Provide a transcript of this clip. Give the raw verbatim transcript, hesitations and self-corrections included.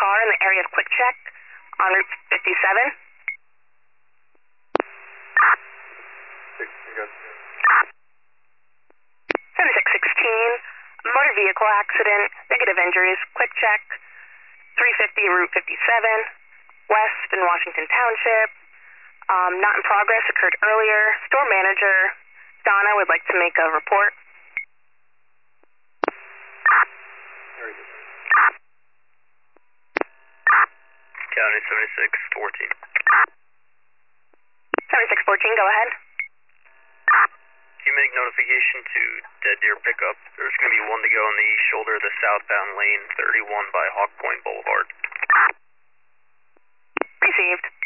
car in the area of Quick Check on Route fifty-seven. seventy-six sixteen, motor vehicle accident, negative injuries, Quick Check, three fifty Route fifty-seven, west in Washington Township. Um, not in progress, occurred earlier. Store manager, Donna, would like to make a report. County seventy-six fourteen. seventy-six fourteen, go ahead. Can you make notification to Dead Deer Pickup? There's going to be one to go on the east shoulder of the southbound lane, thirty-one by Hawk Point Boulevard. Received.